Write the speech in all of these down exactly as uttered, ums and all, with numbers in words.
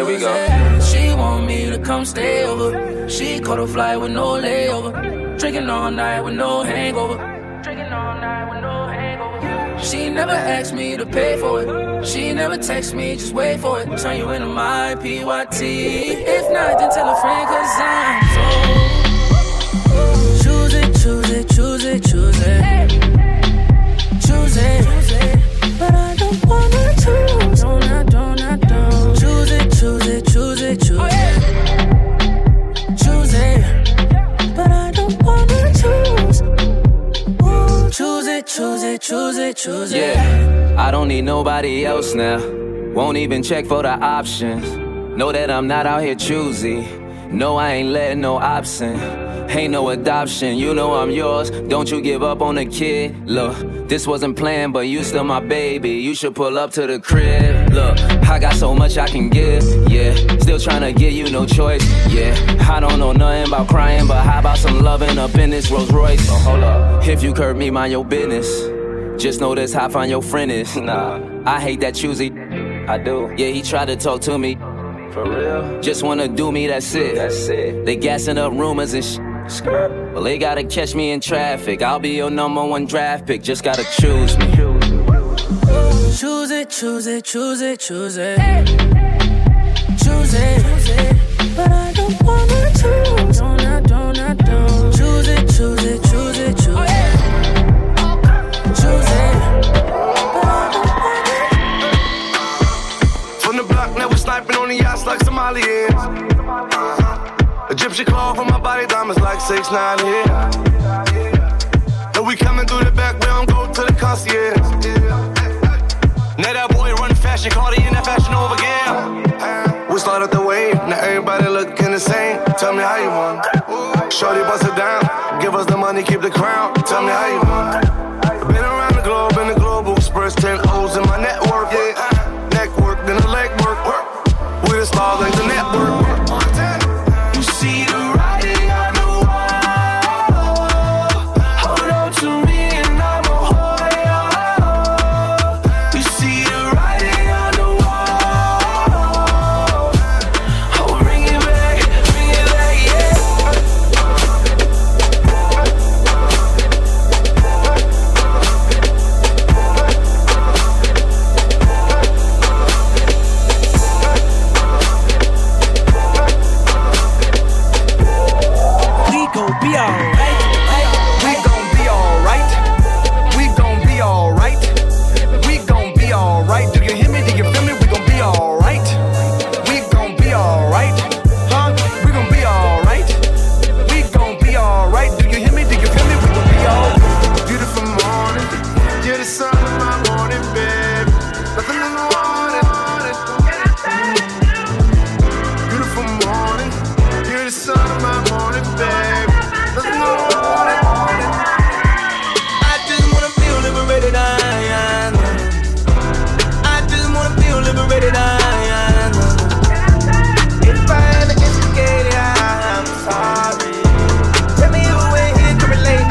we go. She want me to come stay over. She caught a flight with no layover. Drinking all night with no hangover. Drinking all night with no hangover. She never asked me to pay for it. She never text me, just wait for it. Turn you into my P Y T. If not, then tell a friend, cause I'm so. Choose it, choose it, choose it, choose it. Choose it. But I don't wanna choose. Don't, I don't, I don't. Choose it, choose it, choose it, choose it. Choose it. But I don't wanna choose. Ooh. Choose it, choose it, choose it, choose it. Yeah, I don't need nobody else now. Won't even check for the options. Know that I'm not out here choosy. No, I ain't letting no option. Ain't no adoption, you know I'm yours. Don't you give up on the kid. Look, this wasn't planned, but you still my baby. You should pull up to the crib. Look, I got so much I can give. Yeah, still trying to give you no choice. Yeah, I don't know nothing about crying, but how about some loving up in this Rolls Royce? So hold up, if you curb me, mind your business. Just know this how fine your friend is. Nah, I hate that choosy. I do. Yeah, he tried to talk to me. For real? Just wanna do me, that's it. That's it. They gassing up rumors and shit. Well, they gotta catch me in traffic. I'll be your number one draft pick. Just gotta choose me. Choose it, choose it, choose it, choose it. Choose it. But I don't wanna choose. Don't, I don't, I don't. Choose it, choose it, choose it, choose it. Choose it. But I don't wanna. From the block, now we're sniping on the yachts like Somalians. Egyptian claw from my body, diamonds like six nine here. And we coming through the back, we don't go to the concierge. Now that boy run fashion, Cardi in that fashion over again. We started the wave, now everybody looking the same. Tell me how you want. Shorty bust it down, give us the money, keep the crown. Tell me how you want. Been around the globe, in the global express, ten O's in my network, yeah. Neck work, then the leg work. We the stars like the network. See the writing on the wall. Hold on to me and I'm a hold. You see the writing on the wall. Oh, bring it back, bring it back, be alright. We gon' be alright. We gon' be alright. We gon' be alright. Do you hear me? Do you feel me? We gon' be alright. We gon' be alright. Huh? We gon' be alright. We gon' be alright. Do you hear me? Do you feel me? We gon' be alright. Beautiful morning. You're the sun of my morning, baby. Nothing in the water. Beautiful morning. You're the sun of my morning, baby. I just wanna feel liberated, I, I just wanna feel liberated, I, if I ever get scared, I'm sorry. Tell me who ain't here to relate,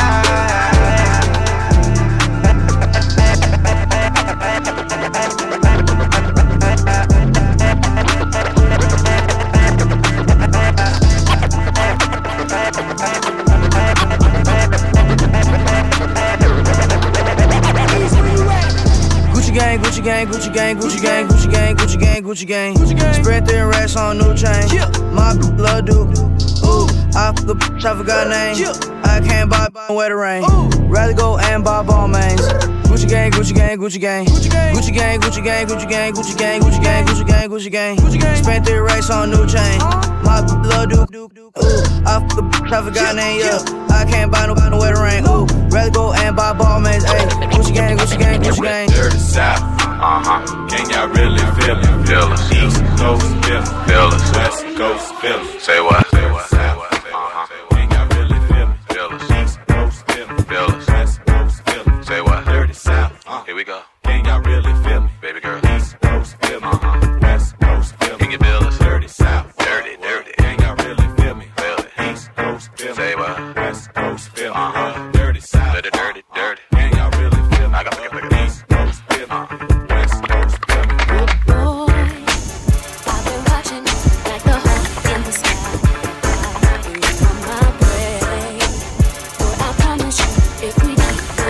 Gucci gang, Gucci gang, Gucci gang, Gucci gang, Gucci gang, Gucci gang, Gucci gang, Gucci gang. Spread thin racks on new chain. My love do. Ooh, I fuck a bitch, I forgot name. I can't buy where the rain. Rather go and buy ball mains. Gucci gang, Gucci gang, Gucci gang, Gucci gang, Gucci gang, Gucci gang, Gucci gang, Gucci gang, Gucci gang, Gucci gang, Gucci gang, Gucci gang. Spent three racks on new chain. My love do. Ooh, I fuck a bitch, I forgot name. Yeah, I can't buy no where the rain. Ooh, rather go and buy ball mains. Ayy, Gucci gang, Gucci gang, Gucci gang. Dirty South, uh huh. Can y'all really feel it? Feel us. East Coast, feel it. Feel us. West Coast, feel it. Say what? Say what? Say what? Uh huh. Can y'all really feel it? Feel us. East Coast, feel it. Feel us. West Coast, feel it. Say what? Dirty South, uh. Here we go. Can y'all really feel me? Baby girl. East Coast, feel me. Uh huh. West Coast, feel me. Can you feel us? Dirty South, dirty, dirty. Can y'all really feel me? Feel it. East Coast, feel me. Say what? West Coast, feel me. Uh huh. Dirty South, dirty, dirty, dirty. Can y'all really feel me? I got to pick it. East Coast, feel me. Uh huh. West Coast, feel me. Boy, I've been watching you.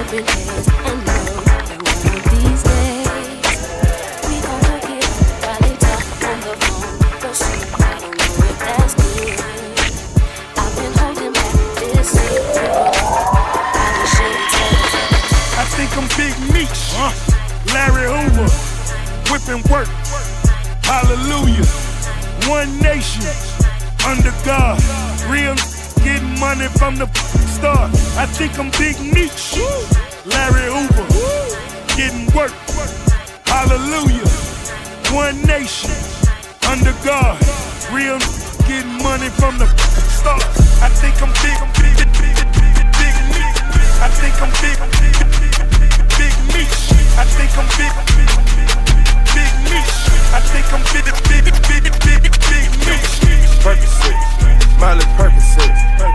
bumping heads. And know that one of these days we gon' hook it while they talk on the phone. But shit, I don't know if that's good. I've been holding back this secret. I shouldn't tell you. I think I'm Big Meech, huh? Larry Hoover, whipping work. Hallelujah. One nation under God. Real getting money from the start. I think I'm Big Meech. Larry Hoover, getting work. Hallelujah. One nation under God. Real getting money from the start. I think I'm big, I'm big, big, big, big, big Meech. I think I'm big, big, big, big Meech. I think I'm big, big, big Meech. I think I'm big, big, big, big, big Meech. Percocet, Miley Percocet,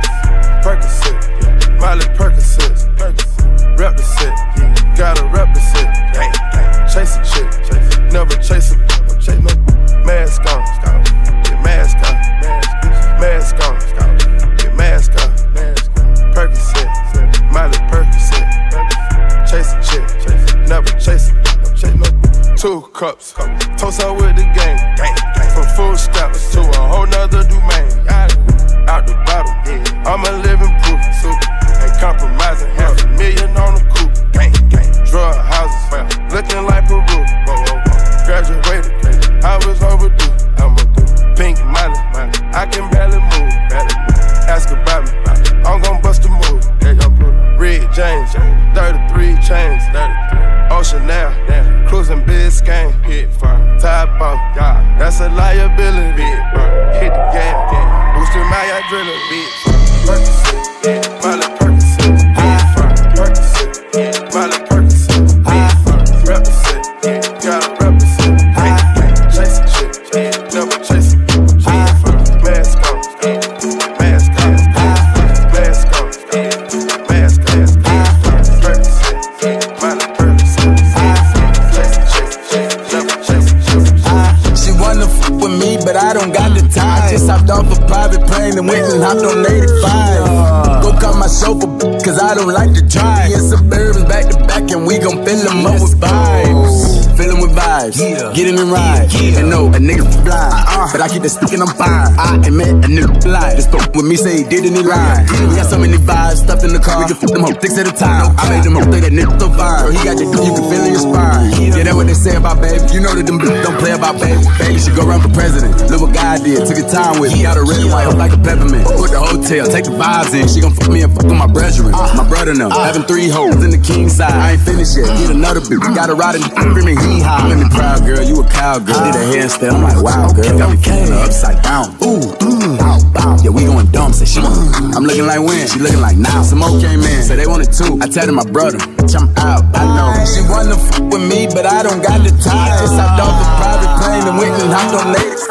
Percocet, Miley Percocet, rep the set, gotta rep the set, chase a chick, never chase a, chase no mask on, get mask on, mask on, get mask on, Percocet, Miley Percocet, chase a chick, never chase a, chase no. Two cups, toast up with the game, from full steps to a whole nother domain. Out the bottle, I'm a living proof, ain't compromising, half a million on the coupe. Drug houses, looking like Peru. Graduated, I was overdue. I'm a do pink Miley, I can barely move. Ask about me, I'm gon' bust a move. Red James, thirty-three chains, Ocean now, cruising Biscayne, hit fire, top off, that's a liability. Hit the gas, boosting my adrenaline, bitch. Percocet, Miley Percocet, hit fire, Percocet, Miley Percocet, hit fire, represent, gotta represent, chase a chick, never chase a, hit fire, mask on, mask on, mask on, mask on, Percocet, Miley Percocet, chase a chick, never chase a. She wanna f with me, but I don't got the time. I just hopped off a private plane and went and hopped on eighty-five. Go call my chauffeur, cause I don't like to drive. Me and Suburbans back to back, and we gon' fill them up with vibes. Fill them with vibes, get in and ride. And no, a nigga blind, but I keep the stick and I'm fine. I admit a nigga fly. Just spoke with me, say he did and he lied. We got so many vibes stuffed in the car, we can flip them up six at a time. I made them up, think that nigga so fine. Bro, he got the do, you can feel in your spine. Yeah, that's what they say about baby. You know that them bitches don't play about baby. Baby should go run for president. Look what God did, took a time with me. Got a red and white, like a peppermint. Put the hotel, take the vibes in. She gon' fuck me and fuck with my brethren. My brother now, having three hoes in the king side. I ain't finished yet, get another bitch. Got a ride in the screaming hee haw. Let me proud girl, you a cowgirl. Did a handstand, I'm like wow girl. Got me feeling her upside down. Ooh, mm, bow, bow. Yeah, we going dumb, say she. I'm looking like when, she looking like now. Some more came in, say they wanted two. I tell them my brother, bitch I'm out, I know. She wanna f with me, but I don't got the time. I just hopped off the private plane and went and hopped on ladies.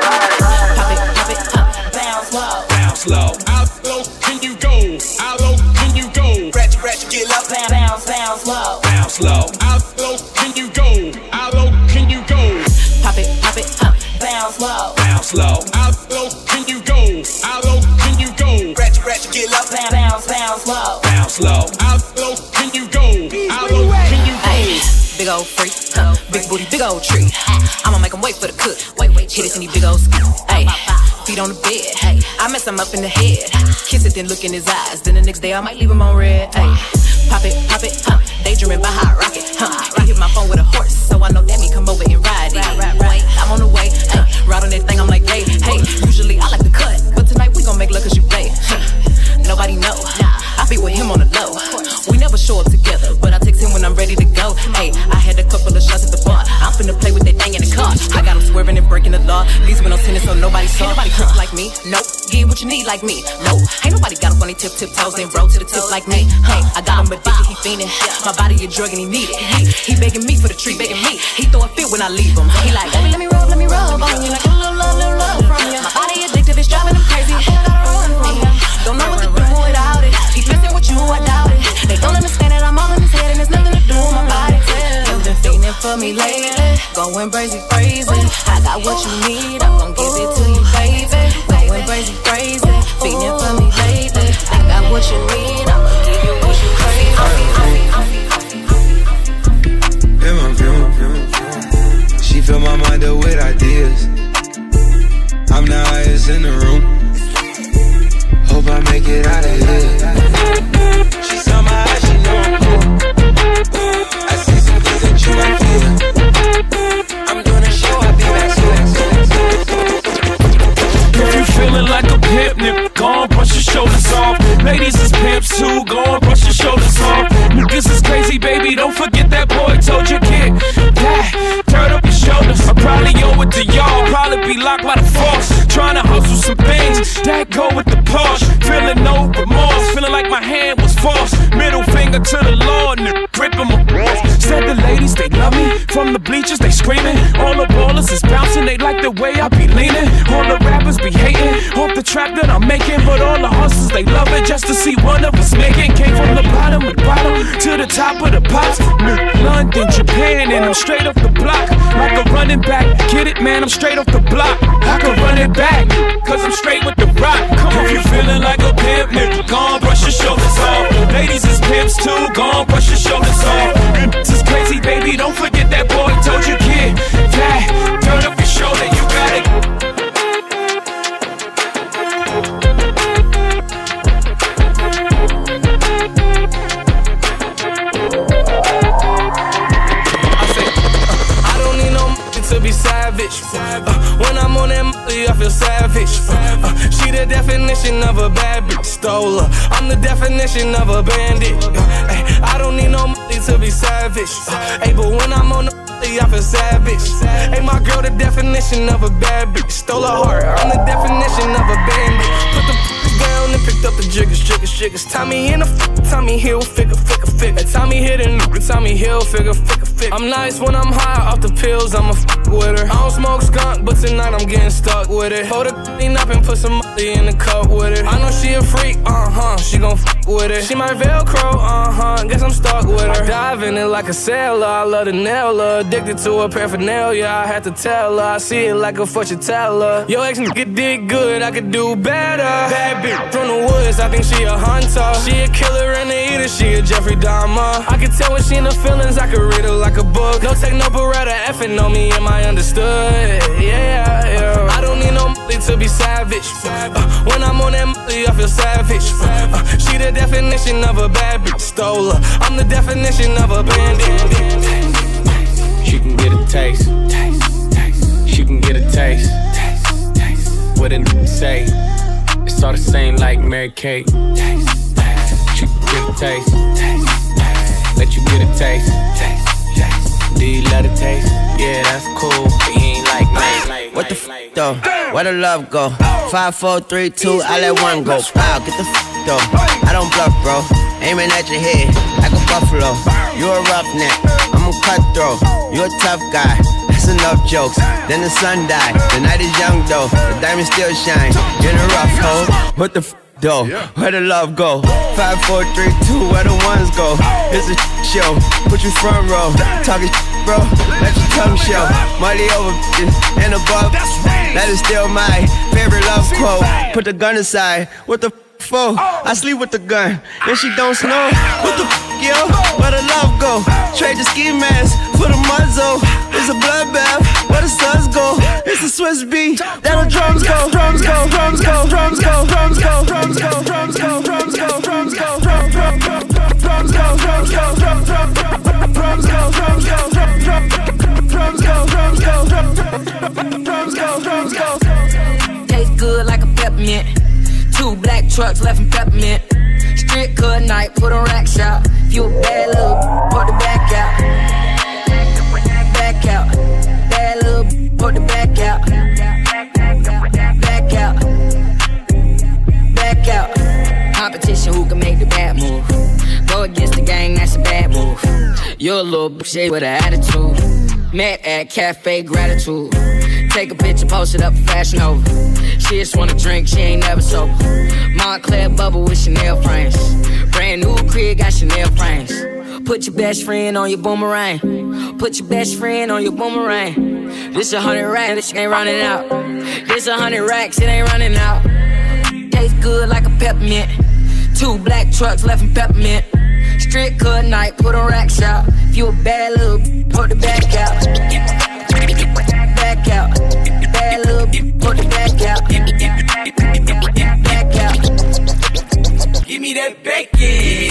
Pop it, pop it, up, bounce low. Bounce low. How low can you go? How low can you go? Ratchet, ratchet, get up. Bounce, bounce low. Bounce low. How low can you go? How low can you go? Pop it, pop it, up, bounce low. Bounce low. How low can you go? How low can you go? Ratchet, ratchet, get up. Bounce, bounce low. Bounce low. How low can you go? How low can you go? Ay, big old freak, huh? Big booty, big old tree. I'ma make him wait for the cook. Wait, wait, hit it in these big old skis. Ay, feet on the bed. Hey, I mess him up in the head. Kiss it, then look in his eyes. Then the next day I might leave him on red. Ay, pop it, pop it, huh? Daydreaming by hot rocket, huh? He hit my phone with a horse, so I know that me come over and ride it. Wait, I'm on the way. Ay, ride on that thing, I'm like, hey, hey. Usually I like to cut, but tonight we gon' make love cause you play. Nobody know. I be with him on the low. We never show up together, but I text him when I'm ready to go. Hey, I had a couple of shots at the bar. I'm finna play with that thing in the car. I got him swerving and breaking the law. Leaves with no tennis, so nobody saw. Ain't nobody crook like me. Nope. Get what you need like me. Nope. Ain't nobody got a funny tip, tip toes and roll to the tip like me. Hey, I got him addicted, he fiending. My body a drug and he need it. He, he begging me for the treat, begging me. He throw a fit when I leave him. He like, baby, let me rub, let me rub on you. Like a little love, little love from you. My body addictive, it's driving him crazy. I gotta run from you. Don't know what to do without it. He messing with you, I doubt it. They don't understand that I'm all in his head and there's nothing to do with my body. You've been feeding for me lately, going crazy, crazy. I got what you need, I'm gon' give it to you, baby. Going crazy, crazy, feeding for me lately. I got what you need, I'm gon' give you what you crazy. shoulders off. Ladies is pimps too, go and brush your shoulders off. Niggas is crazy, baby, don't forget that boy told you, kid. Yeah, turn up your shoulders. I probably owe it to y'all, probably be locked by the force. Trying to hustle some things, that go with the Porsche. Feeling no remorse, feeling like my hand was forced. Middle finger to the law, nigga, gripping my balls. Said the ladies, they love me. From the bleachers, they screaming. All the ballers is bouncing, they like the way I be leaning. All the rappers be hating off the trap that I'm making, but all the hustlers, they love it just to see one of us making. Came from the bottom of the bottom to the top of the pops. London, Japan, and I'm straight off the block. Like a running back, get it, man, I'm straight off the block. I can run it back, cause I'm straight with the rock. Come on, if you feeling like a pimp, nigga, go on, brush your shoulders off. Ladies is pimps too, go on, brush your shoulders off. And this is crazy, baby, don't forget that boy told you, kid. Yeah, turn up your shoulder, you got it. To be savage. Uh, when I'm on that molly, I feel savage. Uh, uh, she the definition of a bad bitch. Stole her. I'm the definition of a bandit. Uh, ay, I don't need no molly to be savage. Uh, ay, but when I'm on the molly, I feel savage. Hey, my girl, the definition of a bad bitch. Stole her heart. I'm the definition of a bandit. Put the down and picked up the jiggers, jiggers, jiggers. Tommy in the f- Tommy Hill, figure, figure, figure. Tommy hit a nigga, Tommy Hill, figure, figure, figure. I'm nice when I'm high off the pills, I'm a f- with her. I don't smoke skunk, but tonight I'm getting stuck with it. Hold her clean up and put some money in the cup with it. I know she a freak, uh-huh, she gon' f*** with it. She my Velcro, uh-huh, guess I'm stuck with her. I dive in it like a sailor, I love to nail her. Addicted to her paraphernalia, I had to tell her. I see it like a fortune teller. Yo, ex nigga did good, I could do better. Bad bitch from the woods, I think she a hunter. She a killer and a eater, she a Jeffrey Dahmer. I can tell when she in the feelings, I can read her like a book. No take no beretta, effing on me, am I understood? Yeah, yeah. I don't need no molly to be savage. Uh, when I'm on that molly, I feel savage. Uh, she the definition of a bad bitch. Stole her. I'm the definition of a bandit. She can get a taste. She can get a taste. What a n***a say. It's all the same like Mary Kate. She can get a taste. Let you get a taste. Do you love the taste? Yeah, that's cool. But he ain't like me. What the f though? Where the love go? Five, four, three, two, I let one go. Wow, get the f though. I don't bluff, bro. Aiming at your head like a buffalo. You a roughneck, I'm a cutthroat. You a tough guy. That's enough jokes. Then the sun died. The night is young though. The diamond still shine. In a rough hole. What the f though? Where the love go? Five, four, three, two, where the ones go? It's a show. Put you front row. Talking bro, let your tongue show. Money over bitches and above. That is still my favorite love quote. Put the gun aside. What the f for? I sleep with the gun and she don't snow. What the f, yo? Where the love go? Trade the ski mask for the muzzle. It's a bloodbath. Where the suns go? It's the Swiss beat. That the drums go. Drums go. Drums go. Drums go. Drums go. Drums go. Drums go. Drums go. Drums go. Drums go. Drums go. Drums go. Drums go. Drums go. Drums go. Drums go, drums go, drums go, drums go. Tastes good like a peppermint. Two black trucks left in peppermint. Strip cut night, put on rack shop. If you a bad little, put the back out. Back out. Bad little, put the back out. Back out. Back out. Competition, who can make the bad move? Go against the gang, that's a bad move. You're a little bitch with an attitude. Met at Cafe Gratitude. Take a picture, post it up for Fashion Nova. She just wanna drink, she ain't never sober. Montclair bubble with Chanel frames. Brand new crib, got Chanel frames. Put your best friend on your boomerang. Put your best friend on your boomerang. This a hundred racks, this ain't running out. This a hundred racks, it ain't running out. Tastes good like a peppermint. Two black trucks left in peppermint. Strip cut night, put on rack shop. If you a bad little, put the back out. Back out. Bad little, put the back out. Back out. Give me that bacon.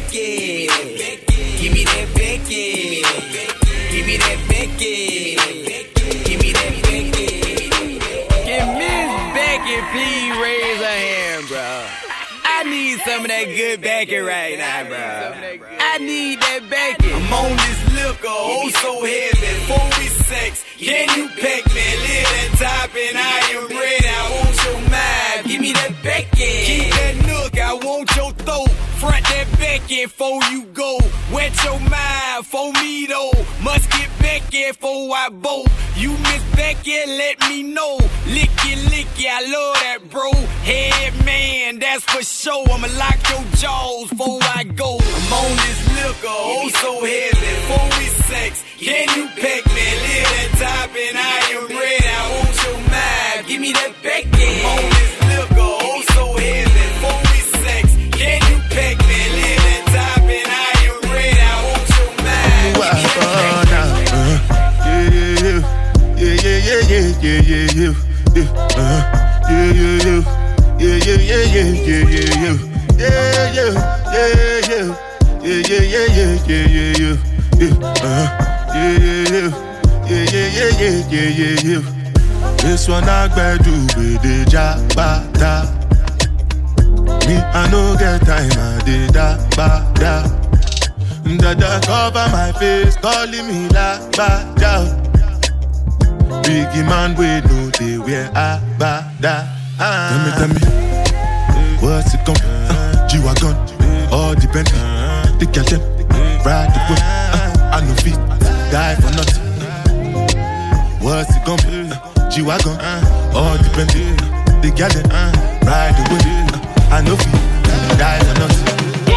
Give me that bacon. Give me that bacon. Give me that bacon. Give Miss Becky, please raise her hand, bro. I need some of that good bacon right now, bro. I need that bacon. I'm on this liquor, oh so heavy. Before we sex, can you peck me? Live that top and I am ready. I want your mind, give me that bacon. Keep that nook, I want your throat. Front that bacon before you go. Wet your mind for me though. Must get Becky before I bolt. You miss Becky, let me know. Licky, licky, I love that, bro. Head man, that's for sure. I'ma lock your jaws before I go. I'm on this liquor, oh so heavy. Before we sex, can you peck me? Live that top and I am ready. I want your mind, give me that Becky. I'm on this liquor, oh so heavy. Before we sex, can you peck me? Live that top and I am ready. I want your mind, give me that Becky. Yeah, yeah, yeah, yeah, yeah, yeah, yeah, yeah, uh, yeah, yeah, yeah, yeah, yeah, yeah, yeah, yeah, yeah, yeah, yeah, yeah, yeah, yeah, yeah, yeah, yeah, yeah, yeah, uh, yeah, yeah, yeah, yeah, yeah, yeah, yeah. This one I better do with the jabata. Me I no get time I did that bada. Dada cover my face, calling me la bada. Biggie man, we know they wear a bada. Ah. Tell me, tell me, what's it gon' uh, G-Wagon, all the Bentley, the girl them, ride the whip. uh, I no fit, die for nothing. What's it gon' be? Uh, G-Wagon, uh, all the Bentley, the girl them, uh, ride the whip. uh, I no fit, die for nothing.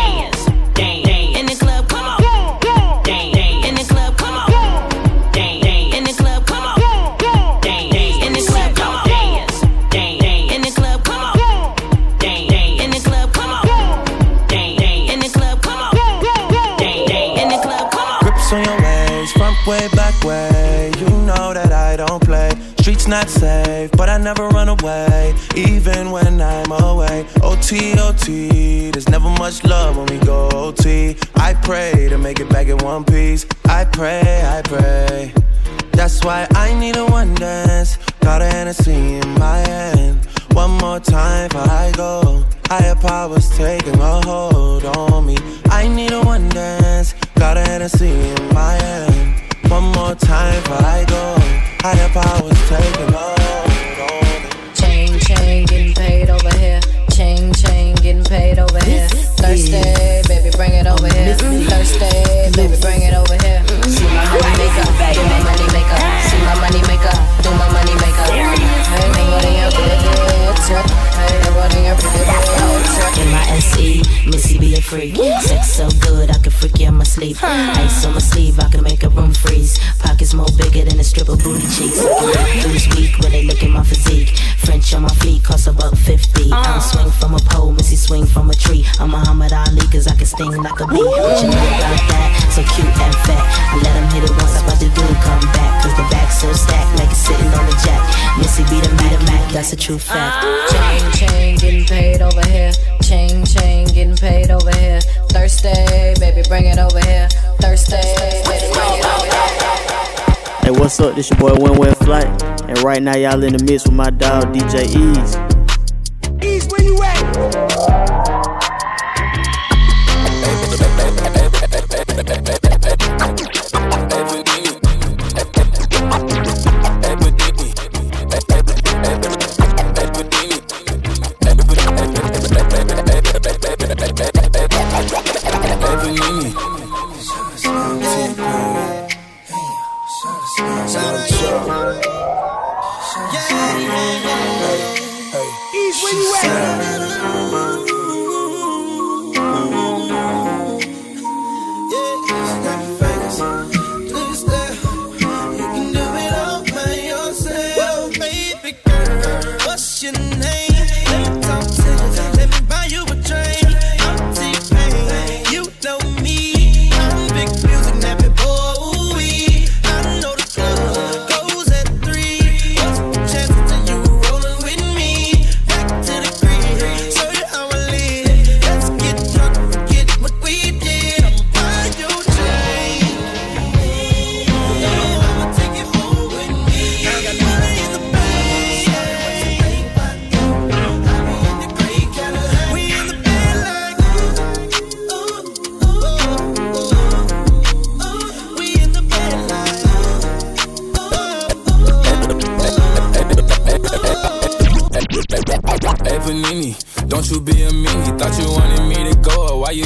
Way back way, you know that I don't play. Streets not safe, but I never run away, even when I'm away. O T, O T, there's never much love when we go O T. I pray to make it back in one piece. I pray, I pray. That's why I need a one dance. Got a Hennessy in my hand. One more time before I go. Higher powers taking a hold on me. I need a one dance. Got a Hennessy in my hand. One more time before I go. Higher powers taking hold on me. Chain, chain, getting paid over here. Chain, chain, getting paid over here. Thursday, baby, bring it over here. Thursday, baby, bring it over here. See my money maker, do my money maker. See my money maker, do my money maker. Hey, what in your bitch? Hey, what in your bitch? M I S E, Missy be a freak. Sex so good, I can freak you in my sleep. Ice on my sleeve, I can make a room freeze. Pockets more bigger than a strip of booty cheeks. Lose weak when they look at my physique. French on my fleet, cost about fifty. I don't swing from a pole, Missy swing from a tree. I'm Muhammad Ali, cause I can sting like a bee. What you know about that? So cute and fat. I let him hit it once, I about to do come back. Cause the back's so stacked, like it's sitting on the jack. Missy be the Mac, Mac, that's a true fact. Chain, chain, getting paid over here. Chain, chain, getting paid over here. Thursday, baby, bring it over here. Thursday, baby, bring it over here. Hey, what's up? This your boy Win Win Flight. And right now y'all in the mix with my dog D J Ease. Ease, where you at?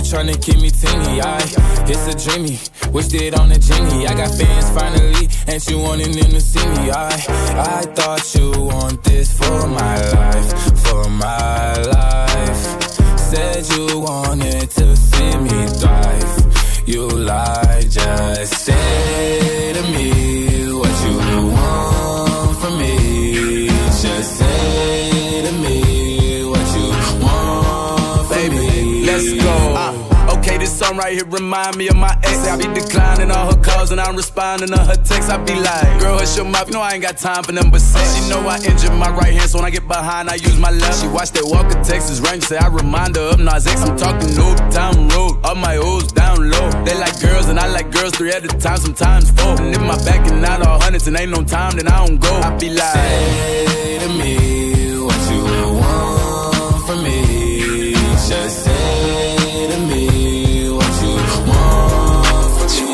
tryna keep me teeny, I, it's a dreamy, wished it on a genie. I got fans finally, and you wanting them to see me, I, I thought you want this for my life, for my life. Said you wanted to see me thrive, you lied, just say to me what you want from me, just say to me what you want from me. Let's go. Uh, okay, this song right here remind me of my ex. I be declining all her calls and I'm responding to her texts. I be like, girl, hush your mouth, you know I ain't got time for them but sex. She know I injured my right hand, so when I get behind, I use my left. She watch that Walker Texas Ranger, say I remind her of Nas X. I'm talking Old Town Road, all my O's down low. They like girls and I like girls three at a time, sometimes four. And if my back and not all hundreds and ain't no time, then I don't go. I be like, say to me what you want from me, just say to me what you want from me.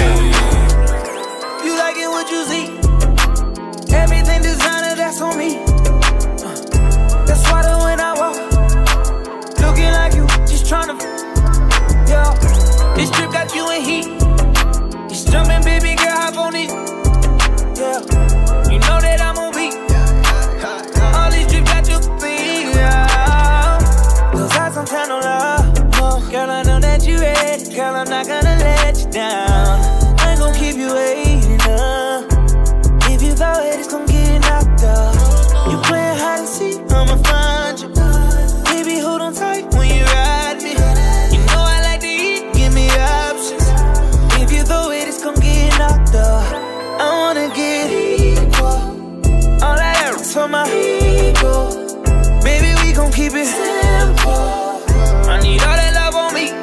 You like it what you see, everything designer, that's on me. uh, That's why that when I walk, looking like you, just tryna, yeah. This trip got you in heat, it's jumping, baby girl, hop on it, yeah. You know that I'm on beat, all these trips got you clean, yeah. Cause I some kind of love, oh, girl, I know that you ready, girl, I'm not gonna let you down. I ain't gon' keep you waiting up. If you thought it, it's gon' get knocked up. You playing hide and seek, I'ma find you. Baby, hold on tight when you ride me. You know I like to eat, give me options. If you throw it, it's gon' get knocked up. I wanna get equal, all that arrows for my ego. Baby, we gon' keep it simple. I need all that love on me.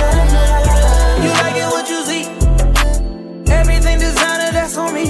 You like it what you see, everything designer, that's on me.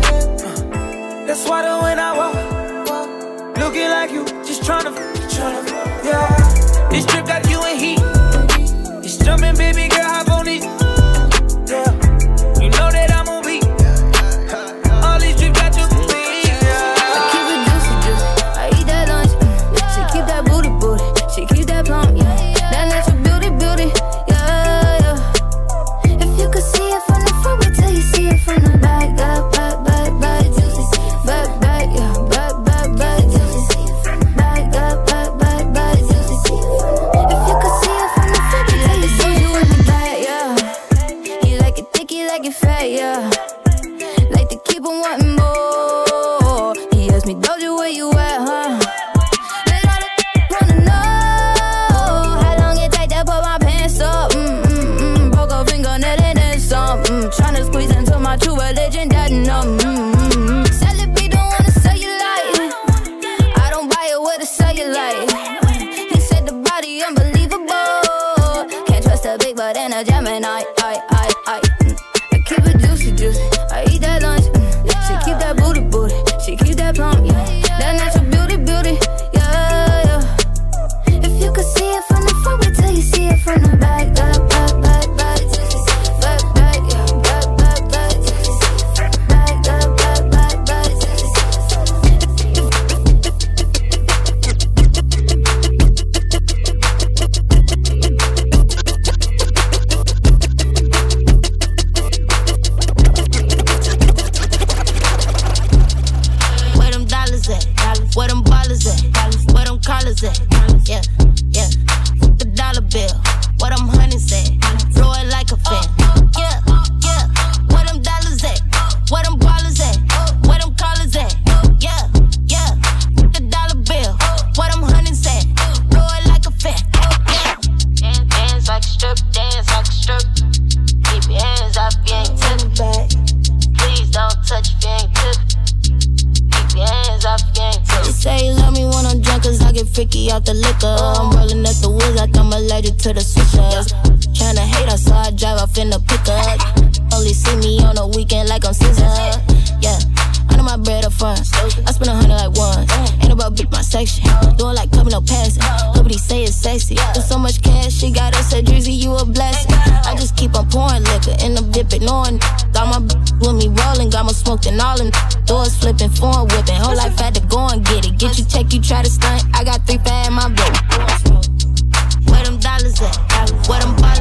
That's why that when I walk, looking like you, just tryna, tryna, yeah. This trip got you in heat, it's jumping, baby girl, hop on it, yeah. You know that I'm on beat, all these trips got you clean, yeah. I keep it juicy, juicy, I eat that lunch, mm. She keep that booty, booty, she keep that plump, yeah. That natural beauty, beauty, yeah, yeah. If you could see it from the front, wait till you see it from the back, back, back, back, back, juicy, back, back, yeah, back, back, back, juicy, back, back, back, back, back, juicy. If you could see it from the front, wait till you see it from the back, yeah. You like it thick, you like it fat, yeah. Like to keep on wanting more. He asked me, Doja, where you at, huh? And all the wanna know how long it take to put my pants up. Mm, mm, mm. Broke a fingernail and then some. Mm. Tryna squeeze into my true religion, that numb. Mm, mm, mm. Celebrate, don't wanna sell you light. I don't buy it with a cellulite. He said the body unbelievable. Can't trust a big butt and a Gemini. I, I, I, mm. I keep it juicy, juicy. I eat that lunch. Mm. She keep that booty, booty. She keep that plump, yeah. That natural beauty, beauty, yeah, yeah. If you could see it from the front, wait till you see it from the back, back, back, back, back, back, back, yeah, back, back, back, back, back, back, back, back. Where them dollars at? Where them ballers at? Where them collars at? Yeah, yeah. The dollar bill. Where them honeys at? Throw it like a fan. Yeah, yeah. Where them dollars at? Where them ballers at? Where them collars at? Yeah, yeah. The dollar bill. Where them honeys at? Throw it like a fan. Yeah. Dance, dance like a strip, dance like a strip. Keep your hands off, you ain't tipping back. Please don't touch if you ain't tipping. Keep your hands off, you ain't tipping. You say you love me when I'm drunk, cause I get freaky out the liquor. I'm rolling up the woods like I'm allergic to the switchers. Tryna hate us, so I drive off in the pickup. Only see me on the weekend like I'm Caesar. Yeah, I know my bread up front. I spend a hundred like one. Ain't about big my section. Doing like coming up passing. Nobody say it's sexy. There's so much cash, she got us a Drizzy, you a blessing. I just keep on pouring liquor in the dip it, knowing. Got my b- with me rolling, got my smoke and all them doors flipping, foreign whipping. Whole life had to go and get it. Get you check, you try to stunt. I got three fat in my boat. Where them dollars at? Where them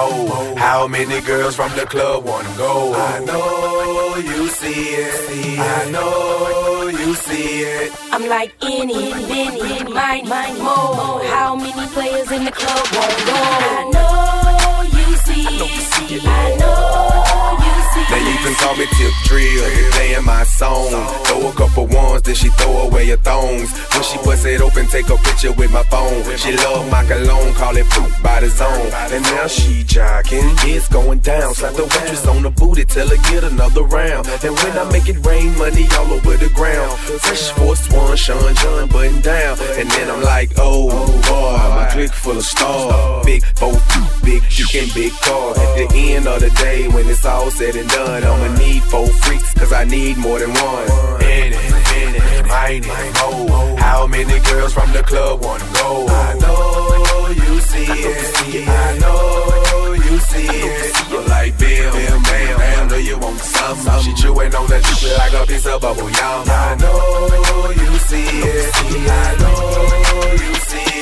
more. How many girls from the club wanna go? I know you see it. I know you see it. I'm like any, many, mine, mine, more. How many players in the club wanna go? I know you see it. I know you see it. Now you can call me Tip Drill, they playing my song. Throw a couple ones, then she throw away her thongs. When she bust it open, take a picture with my phone. She love my cologne, call it poop by the zone. And now she jogging, it's going down. Slap the waitress on the booty, tell her get another round. And when I make it rain, money all over the ground. Fresh Force One, Sean John button down. And then I'm like, oh boy, my clique full of stars. Big four, big dick and big car. At the end of the day, when it's all said and done, I'ma need four freaks, cause I need more than one. In it, in it, mine it, oh. How many girls from the club wanna go? I know you see it. I know you see it. You're like Bill, Bill, bam, bam. Know you want some. She chewing on that chick like a piece of bubble yum. I know you see it. I know you see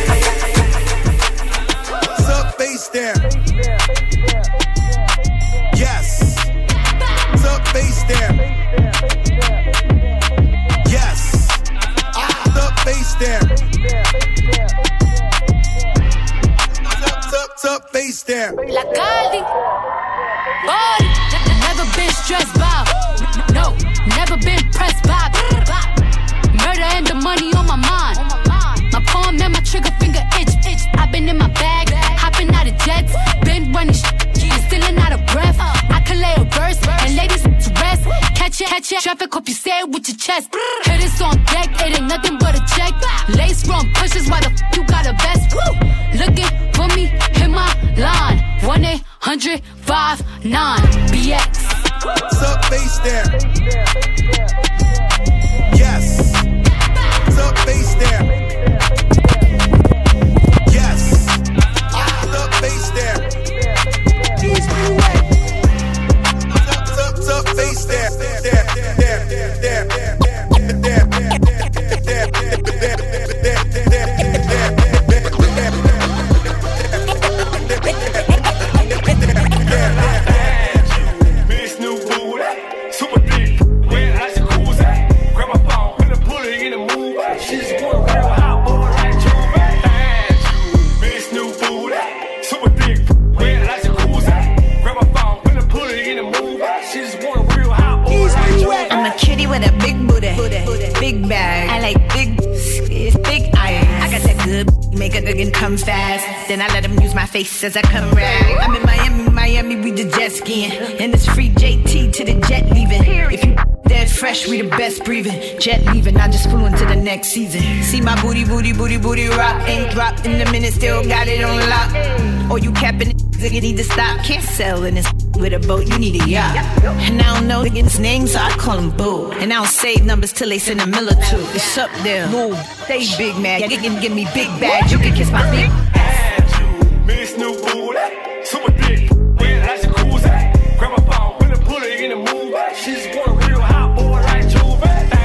it. What's up, face there? Yes. What's up, face there? Yes. What's up, face there? What's up, what's up, face there? La Caldi, body, never been stressed by, no, never been pressed by. Murder and the money on my mind. My palm and my trigger finger itch, itch. I've been in my bag, hopping out of jets, been running sh- and still out of breath. I can lay a verse and ladies to rest. Catch it, catch it, traffic, hope you say it with your chest. Hit this on deck, it ain't nothing but a check. Lace from pushes, why the f you got a vest? Woo! Looking for me, hit my line. one eight hundred five nine B X. What's up, face there? Yes. What's up, face there? Yes. What's up, face there? What's up, what's up, face there? There, there, there, there, there, there, there, Bitch, new booty, super thick, wet like jacuzzi. Grab my phone, put a bullet in the move. She just wanna real hot boy like Juve. Bitch, new booty, super thick, wet like jacuzzi. Grab my phone, put a bullet in the move. She just wanna real hot boy like Juve. I'm a kitty with a big booty, big bag. I like big, big iron. I got that good make a nigga come fast. Then I let him use my face as I come rag. I'm in Miami, Miami, we the jet skiing. And it's free J T to the jet leaving. If you dead fresh, we the best breathing. Jet leaving, I just flew into the next season. See my booty, booty, booty, booty rock. Ain't dropped in a minute, still got it on lock. Or you capping it, you need to stop. Can't sell in this with a boat, you need a yacht. And I don't know niggas' names, so I call them boo. And I don't save numbers till they send a miller too. It's up there, move, stay big mad. You can give me big bags, you can kiss my big ass. Miss new booty, super thick, wet like jacuzzi. Grab my phone, put a bullet in the move. She just want a real hot boy like Juve.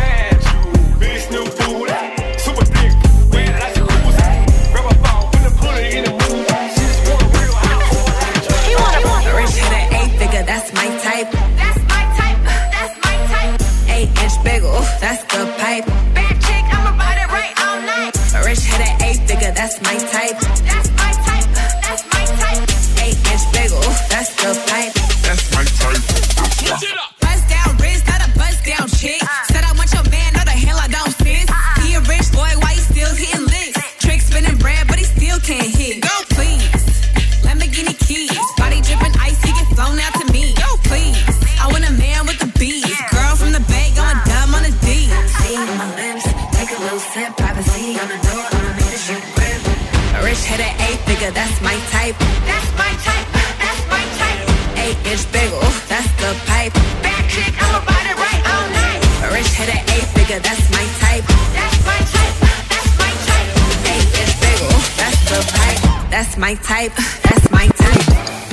Miss new booty, super thick, wet like jacuzzi. Grab my phone, put a bullet in the move. She just want a real hot boy like Juve. You want a rich hit an eight figure, that's my type. That's my type, that's my type. Eight inch bagel, that's the pipe. Bad chick, I'ma ride it right all night. A rich hit an eight figure, that's my type. That's my type, that's my type. Eight inch bagel, that's the pipe. That's my type. Bust down wrist, not a bust down chick. Said I want your man, no the hell I don't sis. He a rich boy, why he still hitting licks? Trick spinning bread, but he still can't hit. Go please, Lamborghini keys, body dripping ice, he get flown out to me. Go please, I want a man with the bees. Girl from the bay, going dumb on the D. See my lips, take a little sip, privacy on the door, I'ma make the shit grip. A rich hit an eight figure, that's my type. That's my type, that's my type. Eight inch bagel, that's the pipe. Bad chick, I'ma ride it right all night. A rich hit an eight figure, that's my type. That's my type, that's my type. Eight inch bagel, that's the pipe. That's my type, that's my type.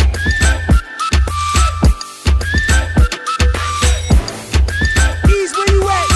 Ease, where you at?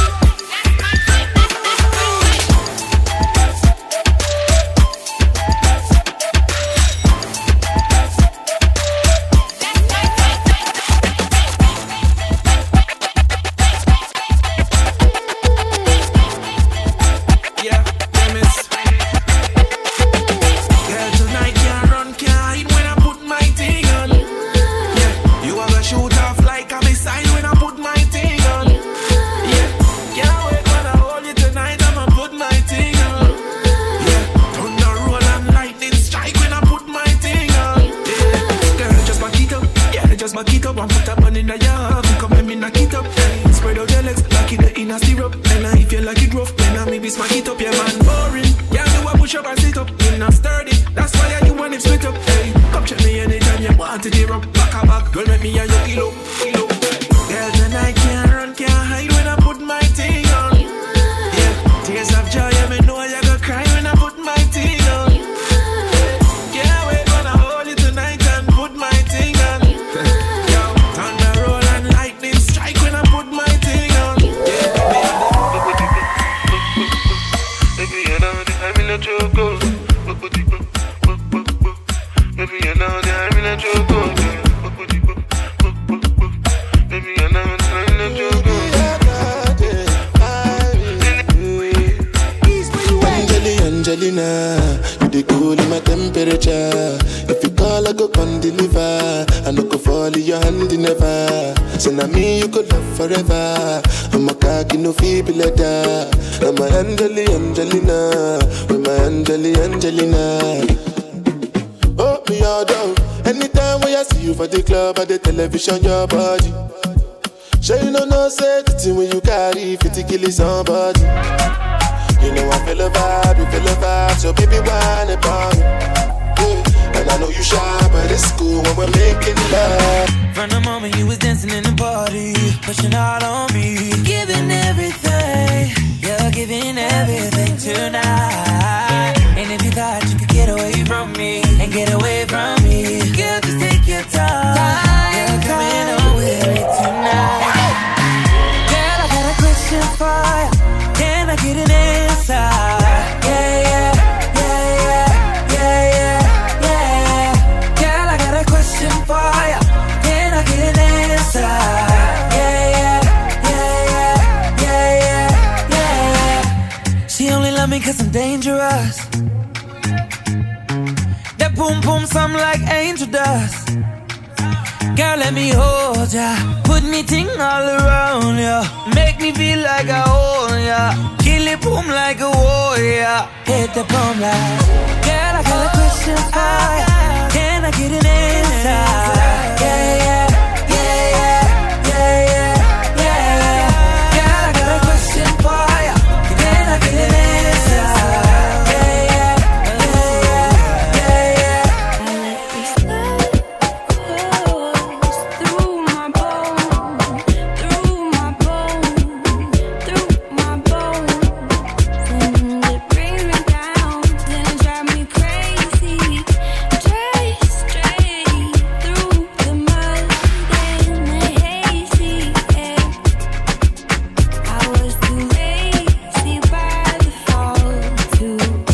just back it up and put a bun in a yard. Come and me knock it up. Spread out your legs like it the inner syrup. And if you like it rough, then I maybe smack it up. Yeah, man, boring. Yeah, do a push up and sit up. In a sturdy. That's why I do want it split up. Hey, come check me anytime you want to tear up. Back a back, girl, make me and you kilo, kilo. Girl, tonight can't run, can't hide when I put my thing on. Yeah, tears of joy, yeah, me know you gonna cry when I put my thing on. Yeah, we're gonna hold it tonight and put my thing on. Yo, thunder roll and lightning strike when I put my thing on. Yeah, baby, you know that I'm in a choco. Baby, you know that I'm in a choco. Angelina, you dey cool in my temperature. If you call, I go come deliver. I no go fall in your hand never. So now me you could love forever. I'm a cocky no feeble letter. I'm a Angeli Angelina, with my Angeli Angelina. Oh me all down. Anytime when I see you for the club or the television, your body. Sure you know no say the thing when you carry fifty kill somebody. You know I feel a vibe, you feel a vibe, so baby whine about me. Yeah. And I know you shy, but it's cool when we're making love. From the moment you was dancing in the party, pushing out on me, giving everything, you're giving everything tonight. And if you thought you could get away from me, and get away from me, girl, just take your time. You're coming home with me tonight. Girl, I got a question for you. Can I get an answer? Yeah, yeah, yeah, yeah, yeah, yeah, yeah. Girl, I got a question for ya. Can I get an answer? Yeah, yeah, yeah, yeah, yeah, yeah, yeah. She only love me cause I'm dangerous. That boom boom sound like angel dust. Girl, let me hold ya. Put me ting all around ya. Make me feel like I own ya. Kill it boom like a warrior. Hit the boom like. Girl, I got a question for ya. Can I get an answer? Yeah, yeah, yeah, yeah, yeah, yeah, yeah. Girl, I got a question for ya. Can I get an answer? Yeah, yeah, yeah, yeah, yeah, yeah. I let this love through my bones, through my bones, through my bones. And it brings me down, then it drives me crazy. Just straight through the mud and the hazy air. I was too lazy by the fall to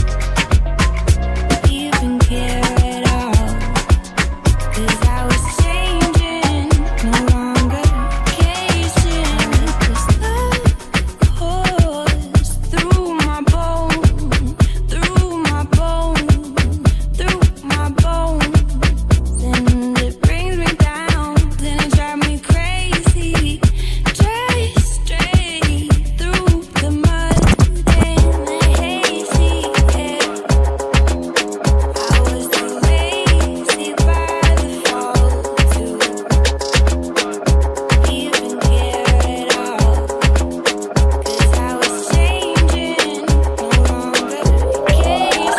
even care at all. 'Cause I was changing, no longer casing. This love course through my bones, through my bones, through my bones. And it brings me down, then it drives me crazy. Just straight through the mud and the hazy air. I was too lazy by the fall to even care at all. 'Cause I was changing, no longer casing.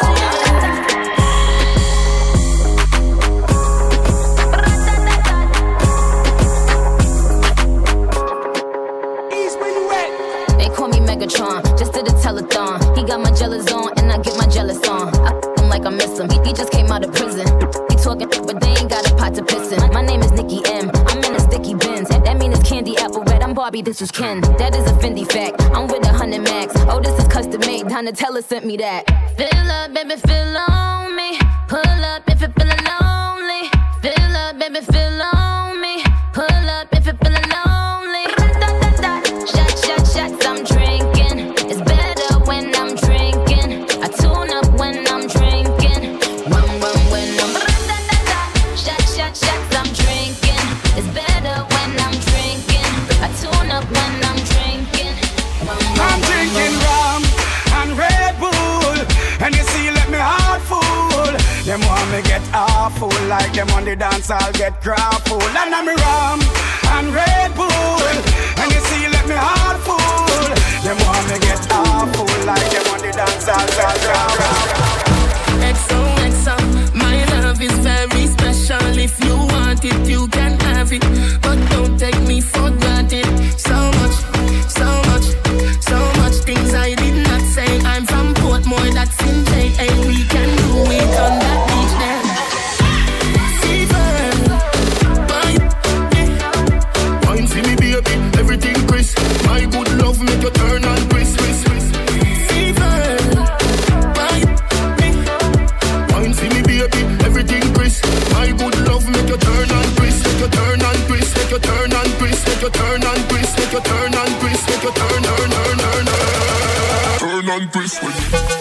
They call me Megatron, just did a telethon. He got my jealous on, and I get my jealous on. I f him like I miss him. He, he just came out of prison. He talking, but they ain't got a pot to piss in. My name is Nicki M. I'm in a sticky Benz. That mean it's candy apple red. I'm Barbie, this is Ken. That is a Fendi fact. I'm with a hundred max. Oh, this is custom made. Donatella sent me that. Fill up, baby, fill on me. Pull up if you're feeling lonely. Fill up, baby, fill on me. Pull up if you're feeling lonely. Shot, shot, shots, I'm drinking. It's better when I'm drinking. I tune up when I'm drinking. Rum, rum, when I'm shot, shot, shots, I'm drinking. It's better when I'm drinking. I tune up when I'm drinking. Rum, rum, I'm drinking rum and Red Bull, and you see, let me heart full. Them want me get awful. awful. Like them on the dance, I'll get grappled. And I'm rum and Red Bull. And you see, let me heart full. Them want me get awful. Like them on the dance, I'll get grappled. X O X O, my love is very special. If you want it, you can have it. But don't take me for granted. So much, so much, so much things I did not say. I'm from Portmore, that's in J A. We can do it on that beach there. Fever, wine, wine see me baby, everything crisp. My good love make you turn and crisp, crisp, crisp. Everything crisp. My good love make you turn and twist, make you turn and twist, make you turn and twist, make you turn and twist, make you turn and twist, make you turn, turn, turn, turn, turn and twist.